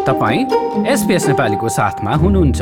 तपाईं SBS नेपालीको साथमा हुनुहुन्छ।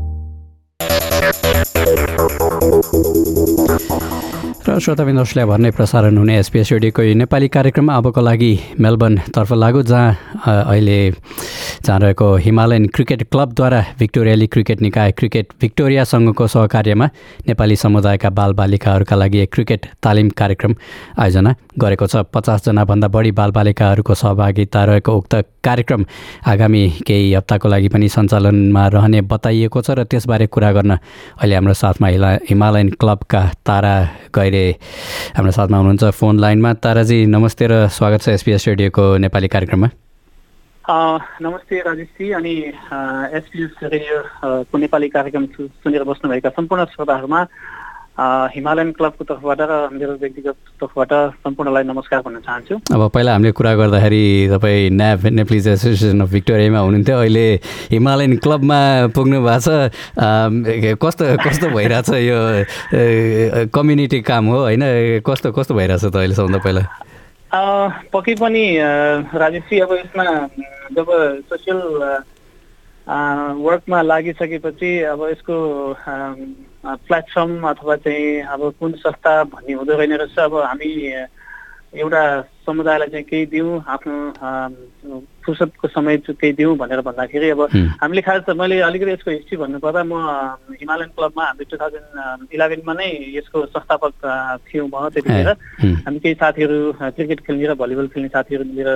र श्रोताबिन्दुलाई भर्ने प्रसारण हुने SBS रेडियोको नेपाली कार्यक्रममा अबको लागि मेलबर्नतर्फ लागु, जहाँ अहिले रहेको हिमालयन क्रिकेट क्लबद्वारा भिक्टोरियाली क्रिकेट निकाय क्रिकेट भिक्टोरिया सङ्घको सहकार्यमा नेपाली समुदायका बालबालिकाहरूका लागि एक क्रिकेट तालिम कार्यक्रम आयोजना गरेको छ। 50 जनाभन्दा बढी बालबालिकाहरूको सहभागिता रहेको उक्त कार्यक्रम आगामी केही हप्ताको लागि पनि सञ्चालनमा रहने बताइएको छ। र त्यसबारे कुरा गर्न अहिले हाम्रो साथमा हिमालयन क्लबका तारा गैरे हाम्रो साथमा हुनुहुन्छ फोन लाइनमा। ताराजी नमस्ते र स्वागत छ SBS रेडियोको नेपाली कार्यक्रममा। नमस्ते राजेशजी, अनि SBS रेडियोको नेपाली कार्यक्रम सुनेर बस्नुभएका सम्पूर्ण श्रोताहरूमा हिमालयन क्लबको तर्फबाट र मेरो व्यक्तिगत तर्फबाट सम्पूर्णलाई नमस्कार भन्न चाहन्छु। अब पहिला हामीले कुरा गर्दाखेरि तपाईँ न्याप नेप्लिज एसोसिएसन अफ भिक्टोरियामा हुनुहुन्थ्यो, अहिले हिमालयन क्लबमा पुग्नु भएको छ। कस्तो कस्तो भइरहेछ यो कम्युनिटी काम हो होइन? कस्तो कस्तो भइरहेछ त अहिलेसम्म? पहिला पक्कै पनि राजेशजी, अब यसमा जब सोसियल वर्कमा लागिसकेपछि अब यसको प्लेटफर्म अथवा चाहिँ अब कुन संस्था भन्ने हुँदो रहेन रहेछ। अब हामी एउटा समुदायलाई चाहिँ केही दिउँ, आफ्नो फुर्सदको समय केही दिउँ भनेर भन्दाखेरि अब हामीले खास मैले अलिकति यसको हिस्ट्री भन्नुपर्दा, म हिमालयन क्लबमा हामी 2011मा नै यसको संस्थापक थियौँ। म त्यतिखेर हामी केही साथीहरू क्रिकेट खेल्ने र भलिबल खेल्ने साथीहरू मिलेर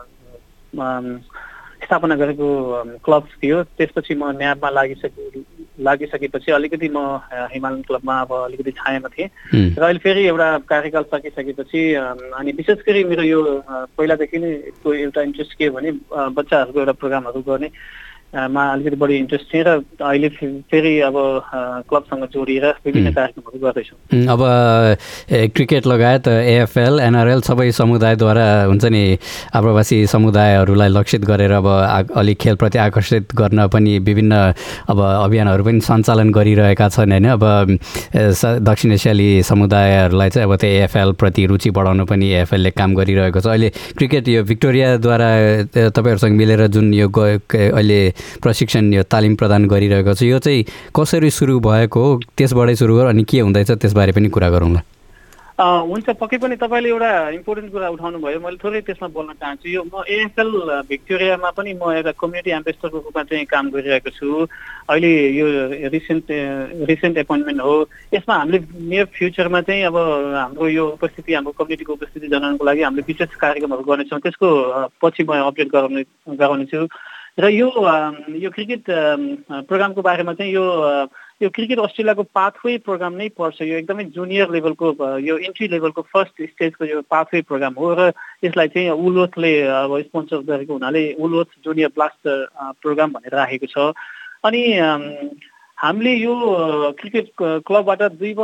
स्थापना गरेको क्लब थियो। त्यसपछि म न्यापमा लागिसकेपछि अलिकति म हिमालयन क्लबमा अब अलिकति छायामा थिएँ। र अहिले फेरि एउटा कार्यकाल सकिसकेपछि अनि विशेष गरी मेरो यो पहिलादेखि नै यसको एउटा इन्ट्रेस्ट के भने बच्चाहरूको एउटा प्रोग्रामहरू गर्ने मा अलिकति बढी इन्ट्रेस्ट थिएँ र अहिले फेरि अब क्लबसँग जोडिएर विभिन्न कार्यक्रमहरू गर्दैछु। अब क्रिकेट लगायत AFL, NRL सबै समुदायद्वारा हुन्छ नि, आप्रवासी समुदायहरूलाई लक्षित गरेर अब अलिक खेलप्रति आकर्षित गर्न पनि विभिन्न अब अभियानहरू पनि सञ्चालन गरिरहेका छन् होइन? अब दक्षिण एसियाली समुदायहरूलाई चाहिँ अब त्यो AFL प्रति रुचि बढाउनु पनि AFL ले काम गरिरहेको छ। अहिले क्रिकेट यो भिक्टोरियाद्वारा तपाईँहरूसँग मिलेर जुन यो अहिले प्रशिक्षण यो तालिम प्रदान गरिरहेको छ, यो चाहिँ कसरी सुरु भएको हो, त्यसबाटै सुरु गर अनि के हुँदैछ त्यसबारे पनि कुरा गरौँला। हुन्छ, पक्कै पनि तपाईँले एउटा इम्पोर्टेन्ट कुरा उठाउनु भयो, मैले थोरै त्यसमा बोल्न चाहन्छु। यो म AFL भिक्टोरियामा पनि म एउटा कम्युनिटी एम्बेसडरको रूपमा चाहिँ काम गरिरहेको छु। अहिले यो रिसेन्ट एपोइन्टमेन्ट हो। यसमा हामीले नियर फ्युचरमा चाहिँ अब हाम्रो यो उपस्थिति, हाम्रो कम्युनिटीको उपस्थिति जनाउनको लागि हामीले विशेष कार्यक्रमहरू गर्नेछौँ। त्यसको पछि म अपडेट गराउनेछु। र यो क्रिकेट प्रोग्रामको बारेमा चाहिँ यो क्रिकेट अस्ट्रेलियाको पाथवे प्रोग्राम नै पर्छ। यो एकदमै जुनियर लेभलको, यो इन्ट्री लेभलको फर्स्ट स्टेजको यो पाथवे प्रोग्राम हो। र यसलाई चाहिँ उलवर्थले अब स्पोन्सर गरेको हुनाले उलवर्थ जुनियर ब्लास्टर प्रोग्राम भनेर राखेको छ। अनि हामीले यो क्रिकेट क्लबबाट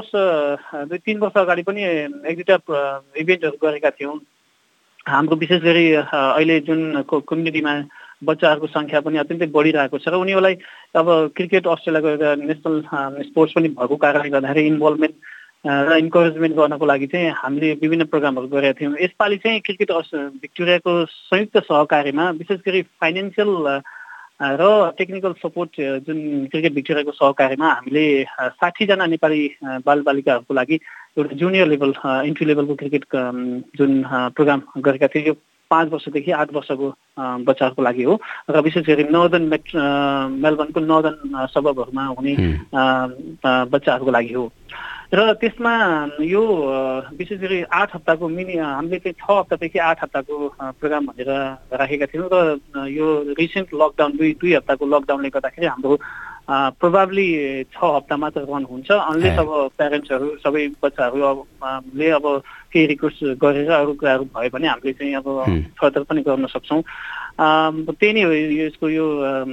2-3 वर्ष अगाडि पनि एक दुईवटा इभेन्टहरू गरेका थियौँ। हाम्रो विशेष गरी अहिले जुन कम्युनिटीमा बच्चाहरूको सङ्ख्या पनि अत्यन्तै बढिरहेको छ र उनीहरूलाई अब क्रिकेट अस्ट्रेलियाको एउटा नेसनल स्पोर्ट्स पनि भएको कारणले गर्दाखेरि इन्भल्भमेन्ट र इन्करेजमेन्ट गर्नको लागि चाहिँ हामीले विभिन्न प्रोग्रामहरू गरेका थियौँ। यसपालि चाहिँ क्रिकेट भिक्टोरियाको संयुक्त सहकार्यमा विशेष गरी फाइनेन्सियल र टेक्निकल सपोर्ट जुन क्रिकेट भिक्टोरियाको सहकार्यमा हामीले 60 जना नेपाली बालबालिकाहरूको लागि एउटा जुनियर लेभल इन्ट्री लेभलको क्रिकेट जुन प्रोग्राम गरेका थियौँ। यो 5 वर्षदेखि 8 वर्षको बच्चाहरूको लागि हो र विशेष गरी नर्दर्न मेलबर्नको नर्दर्न सबबहरूमा हुने बच्चाहरूको लागि हो। र त्यसमा यो विशेष गरी 8 हप्ताको हामीले चाहिँ 6 हप्तादेखि 8 हप्ताको प्रोग्राम भनेर राखेका थियौँ। र यो रिसेन्ट लकडाउन 2 हप्ताको लकडाउनले गर्दाखेरि हाम्रो प्रोबाब्ली 6 हप्ता मात्र रन हुन्छ, अनलेस अब प्यारेन्ट्सहरू सबै बच्चाहरूले अब केही रिक्वेस्ट गरेर अरू कुराहरू भयो भने हामीले चाहिँ अब फर्दर पनि गर्न सक्छौँ। त्यही नै हो यसको यो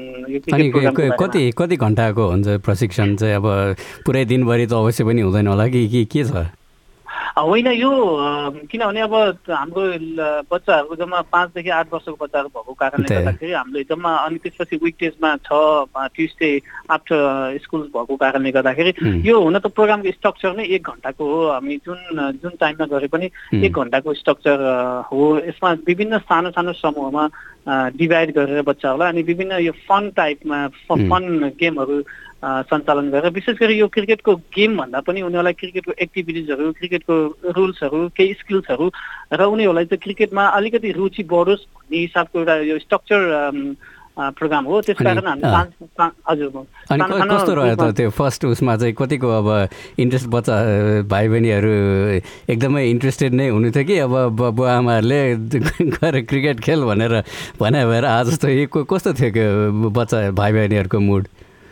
कति घन्टाको हुन्छ प्रशिक्षण चाहिँ? अब पुरै दिनभरि त अवश्य पनि हुँदैन होला कि के छ? होइन यो किनभने अब हाम्रो बच्चाहरूको जम्मा 5 देखि 8 वर्षको बच्चाहरू भएको कारणले गर्दाखेरि हामीले जम्मा अनि त्यसपछि विकडेजमा 6 ट्युसडे आफ्टर स्कुल भएको कारणले गर्दाखेरि यो हुन त प्रोग्रामको स्ट्रक्चर नै 1 घण्टाको हो। हामी जुन टाइममा गरे पनि 1 घण्टाको स्ट्रक्चर हो। यसमा विभिन्न सानो सानो समूहमा डिभाइड गरेर बच्चाहरूलाई अनि विभिन्न यो फन टाइपमा फन गेमहरू सञ्चालन गरेर विशेष गरी यो क्रिकेटको गेम भन्दा पनि उनीहरूलाई क्रिकेटको एक्टिभिटिजहरू क्रिकेटको रुल्सहरू केही स्किल्सहरू र उनीहरूलाई चाहिँ क्रिकेटमा अलिकति रुचि बढोस् भन्ने हिसाबको एउटा यो स्ट्रक्चर प्रोग्राम हो। त्यसकारण हामी हजुर कस्तो रह्यो त त्यो फर्स्ट उसमा चाहिँ कतिको अब इन्ट्रेस्ट बच्चा भाइ बहिनीहरू एकदमै इन्ट्रेस्टेड नै हुनु थियो कि अब बुवा आमाहरूले गएर क्रिकेट खेल भनेर भने भएर आज जस्तो कस्तो थियो कि बच्चा भाइ बहिनीहरूको मुड?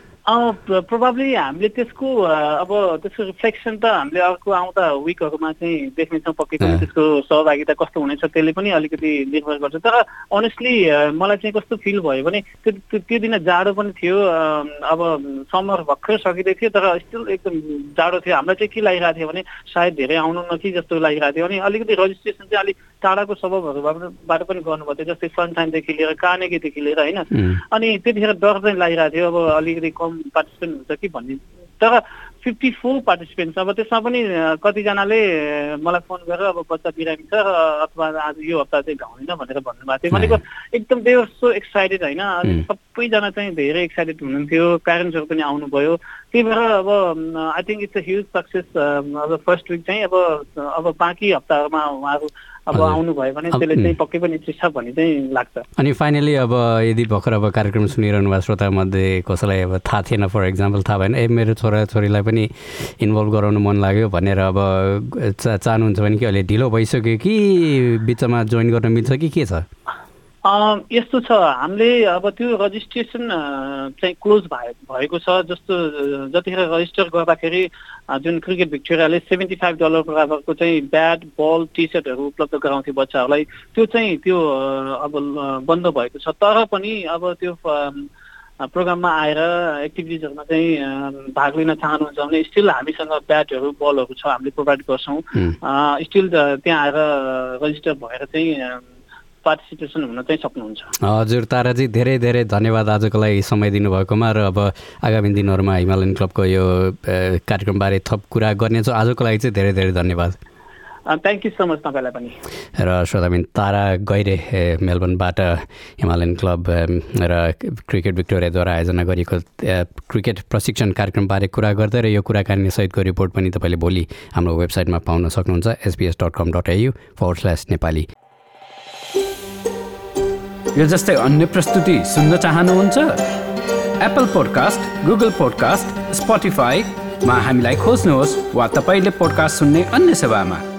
प्रोभाब्ली हामीले त्यसको रिफ्लेक्सन त हामीले अर्को आउँदा विकहरूमा चाहिँ देख्नेछौँ पक्कै पनि। त्यसको सहभागिता कस्तो हुनेछ त्यसले पनि अलिकति निर्भर गर्छ। तर अनेस्टली मलाई चाहिँ कस्तो फिल भयो भने त्यो दिन जाडो पनि थियो। अब समर भर्खर सकिँदै थियो तर स्टिल एकदम जाडो थियो। हामीलाई चाहिँ के लागिरहेको थियो भने सायद धेरै आउनु न कि जस्तो लागिरहेको थियो। अनि अलिकति रजिस्ट्रेसन चाहिँ अलिक टाढाको सबहरूबाट पनि गर्नुभएको थियो, जस्तै सनसाइनदेखि लिएर कानेगीदेखि लिएर होइन। अनि त्यतिखेर डर चाहिँ लागिरहेको थियो अब अलिकति कम पार्टिसिपेन्ट हुन्छ कि भन्ने। तर 54 पार्टिसिपेन्ट्स अब त्यसमा पनि कतिजनाले मलाई फोन गरेर अब बच्चा बिरामी छ अथवा आज यो हप्ता चाहिँ गाउँदैन भनेर भन्नुभएको थियो। भनेको एकदम दे वर सो एक्साइटेड होइन। अनि सबैजना चाहिँ धेरै एक्साइटेड हुनुहुन्थ्यो। प्यारेन्ट्सहरू पनि आउनुभयो। त्यही भएर अब I think it's a huge success. अब फर्स्ट विक चाहिँ अब बाँकी हप्ताहरूमा उहाँहरू अब आउनुभयो भने त्यसले चाहिँ पक्कै पनि चिज छ भन्ने चाहिँ लाग्छ। अनि फाइनली अब यदि भर्खर अब कार्यक्रम सुनिरहनु भएको श्रोतामध्ये कसैलाई अब थाहा थिएन, फर इक्जाम्पल थाहा भएन मेरो छोराछोरीलाई पनि इन्भल्भ गराउनु मन लाग्यो भनेर अब चाहनुहुन्छ भने कि अहिले ढिलो भइसक्यो कि बिचमा जोइन गर्न मिल्छ कि के छ? यस्तो छ, हामीले अब त्यो रजिस्ट्रेसन चाहिँ क्लोज भएको छ। जस्तो जतिखेर रजिस्टर गर्दाखेरि जुन क्रिकेट भिक्टोरियाले $75 बराबरको चाहिँ ब्याट बल टी सर्टहरू उपलब्ध गराउँथ्यो बच्चाहरूलाई, त्यो अब बन्द भएको छ। तर पनि अब त्यो प्रोग्राममा आएर एक्टिभिटिजहरूमा चाहिँ भाग लिन चाहनुहुन्छ भने स्टिल हामीसँग ब्याटहरू बलहरू छ, हामीले प्रोभाइड गर्छौँ। स्टिल त्यहाँ आएर रजिस्टर भएर चाहिँ पार्टिसिपेसन हुन चाहिँ सक्नुहुन्छ। हजुर ताराजी, धेरै धेरै धन्यवाद आजको लागि समय दिनुभएकोमा। र अब आगामी दिनहरूमा हिमालयन क्लबको यो कार्यक्रमबारे थप कुरा गर्नेछौँ। आजको लागि चाहिँ धेरै धेरै धन्यवाद। थ्याङ्क यू सो मच तपाईँलाई पनि। र श्रोताबिन, तारा गैरे मेलबर्नबाट हिमालयन क्लब र क्रिकेट भिक्टोरियाद्वारा आयोजना गरिएको क्रिकेट प्रशिक्षण कार्यक्रमबारे कुरा गर्दै र यो कुराकानी सहितको रिपोर्ट पनि तपाईँले भोलि हाम्रो वेबसाइटमा पाउन सक्नुहुन्छ sbs.com.au/नेपाली। यो जस्तै अन्य प्रस्तुति सुन्न चाहनुहुन्छ? एप्पल पोडकास्ट, गुगल पोडकास्ट, स्पोटिफाईमा हामीलाई खोज्नुहोस् वा तपाईँले पोडकास्ट सुन्ने अन्य सेवामा।